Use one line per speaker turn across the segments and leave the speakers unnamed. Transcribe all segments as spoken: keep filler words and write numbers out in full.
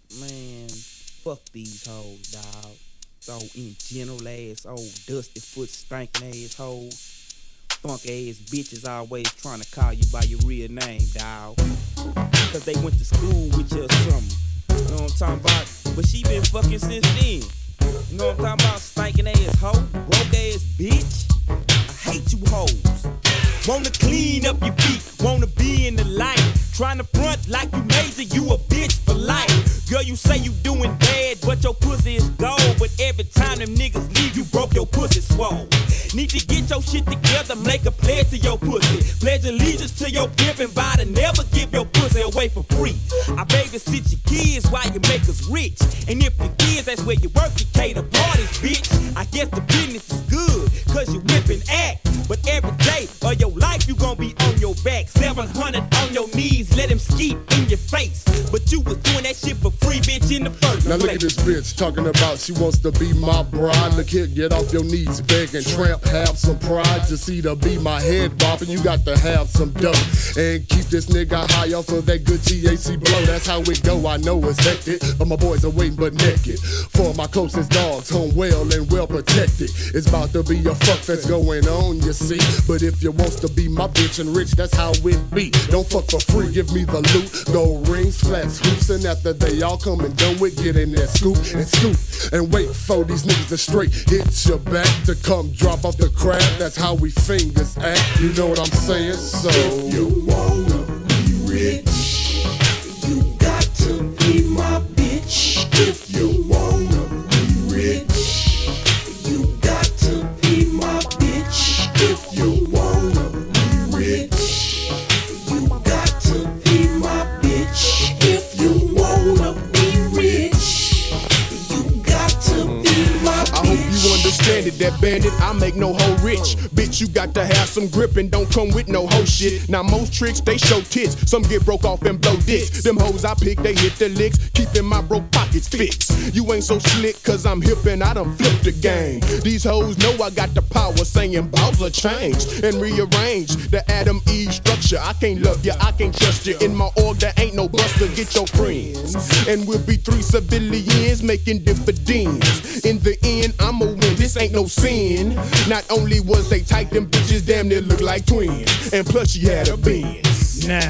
Man, fuck these hoes, dawg. So in general ass old dusty foot stinking ass hoes. Funk ass bitches always trying to call you by your real name, dawg. Cause they went to school with you or something. You know what I'm talking about? But she been fucking since then. You know what I'm talking about? Stinking ass hoe, broke ass bitch. I hate you hoes. Wanna clean up your feet, wanna be in the light. Trying to front like you major, you a bitch for life. Girl, you say you doing bad, but your pussy is gold. But every time them niggas leave, you broke your pussy swole. Need to get your shit together, make a pledge to your pussy. Pledge allegiance to your pimpin' body, never give your pussy away for free. I babysit your kids while you make us rich. And if your kids, that's where you work, you cater parties, bitch. I guess the business is good, cause you whippin' act. But every day of your life, you gon' be on your back. seven hundred on your knees, let him skeet in your face. But you was doing that shit for free, bitch, in the first place.
Now look at this bitch talking about she wants to be my bride. Look here, get off your knees, beg and tramp, have some pride. Just see to be my head bopping, you got to have some dough. And keep this nigga high off of that good T H C blow. That's how it go, I know it's hectic, but my boys are waiting but naked. For my closest dogs, home well and well protected. It's about to be a fuck that's going on, you see. But if you wants to be my bitch and rich, that's how it be. Don't fuck for free, give me the loot. Gold rings, flats, hoops, and after they all come and done with, get in there, scoop and scoop. And wait for these niggas to straight hit your back to come drop off the crab. That's how we fingers act, you know what I'm saying? So
if you wanna be rich, you got to be my bitch. If you wanna be rich, you got to be my bitch. If you wanna be rich, you got to be my bitch. If you wanna be rich, you got to be my bitch.
I hope you understand it, that bandit, I make no hoe rich. Bitch, you got to have some grip and don't come with no hoe shit. Now most tricks, they show tits, some get broke off and blow dicks. Them hoes I pick, they hit the licks, keeping my broke pockets fixed. You ain't so slick, cause I'm hip and I done flipped the game. These hoes know I got the power, saying Bowser changed and rearranged the Adam Eve structure. I can't love you, I can't trust you. In my org, there ain't no buster, get your friends. And we'll be three civilians making dividends. In the end, I'ma win, this ain't no sin. Not only was they tight, them bitches damn near look like twins. And plus she had a Benz.
Nah.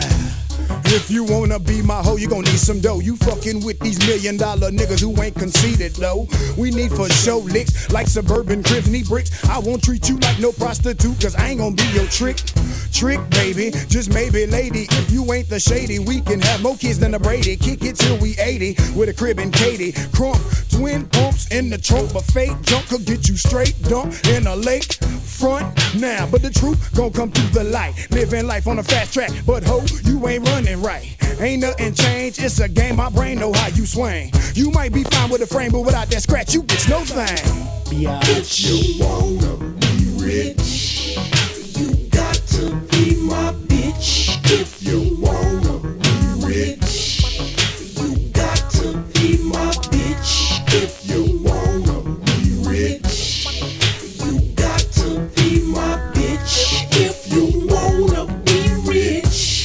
If you wanna be my hoe, you gon' need some dough. You fucking with these million dollar niggas who ain't conceited though. We need for show licks like suburban cribs need bricks. I won't treat you like no prostitute, cause I ain't gon' be your trick. Trick, baby, just maybe, lady. If you ain't the shady, we can have more kids than a Brady. Kick it till we eighty with a crib and Katie. Crump, twin pumps in the trunk, but fake junk could get you straight dumped in a lake front now. But the truth gon' come through the light. Living life on a fast track, but ho, you ain't running right. Ain't nothing changed, it's a game, my brain know how you swing. You might be fine with a frame, but without that scratch, you get no thing.
Yeah. If you wanna be rich, you got to be my bitch. If you wanna be rich, you got to be my bitch. If you wanna be rich, you got to be my bitch. If you wanna be rich,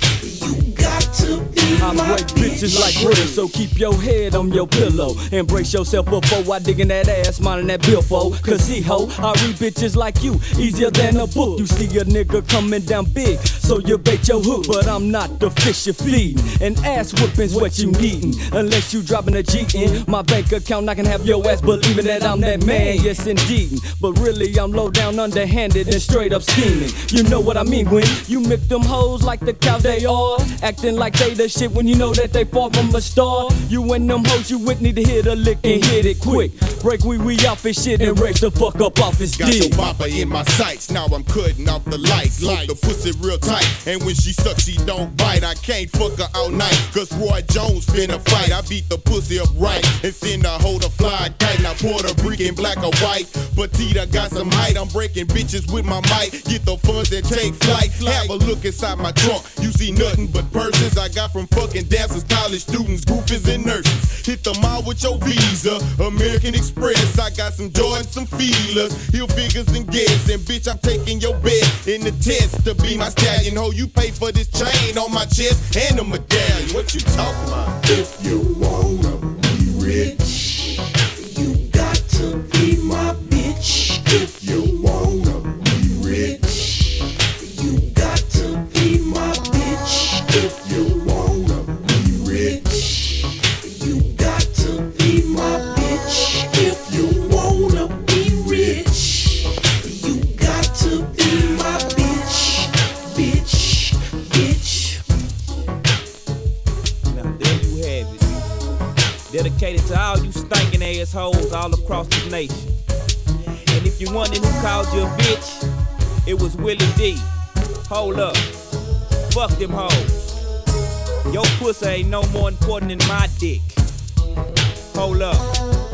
you got to be
I
my
break bitches like bread, so keep your head on your pillow. Embrace yourself before I dig in that ass, minding that billfold. Cause see ho, I read bitches like you, easier than a book. You see a nigga coming down big, so you bait your hook. But I'm not the fish you're feeding, and ass whooping's what you needin'. Unless you dropping a G in my bank account, I can have your ass believing that I'm that man, yes indeed. But really I'm low down, underhanded, and straight up scheming. You know what I mean when you mix them hoes like the cow they are, acting like they the shit when you know that they far from a star. You and them hoes you with need to hit a lick and hit it quick. Break wee wee off his shit and race the fuck up off his
Got
dick.
your bopper in my sights, now I'm cutting off the lights. Like the pussy real tight, and when she sucks she don't bite. I can't fuck her all night, cause Roy Jones finna fight. I beat the pussy up right, and send her hold a fly tight. Now Puerto Rican, black or white, Petita got some height. I'm breaking bitches with my mic, get the funds and take flight. Have a look inside my trunk, you see nothing but purses. I got from fucking dancers, college students, groupies and nurses. Hit the mall with your Visa, American Express. I got some Jordans, some feelers, heel figures and gas. And bitch, I'm taking your bed in the test to be my stallion. Ho, you pay for this chain on my chest and a medallion. What you talking about?
If you wanna If you wanna be rich, you got to be my bitch. If you wanna be rich, you got to be my bitch, bitch, bitch.
Now there you have it. Dedicated to all you stinking assholes all across the nation. And if you wondering who called you a bitch, it was Willie D. Hold up. Fuck them hoes. Your pussy ain't no more important than my dick. Hold up.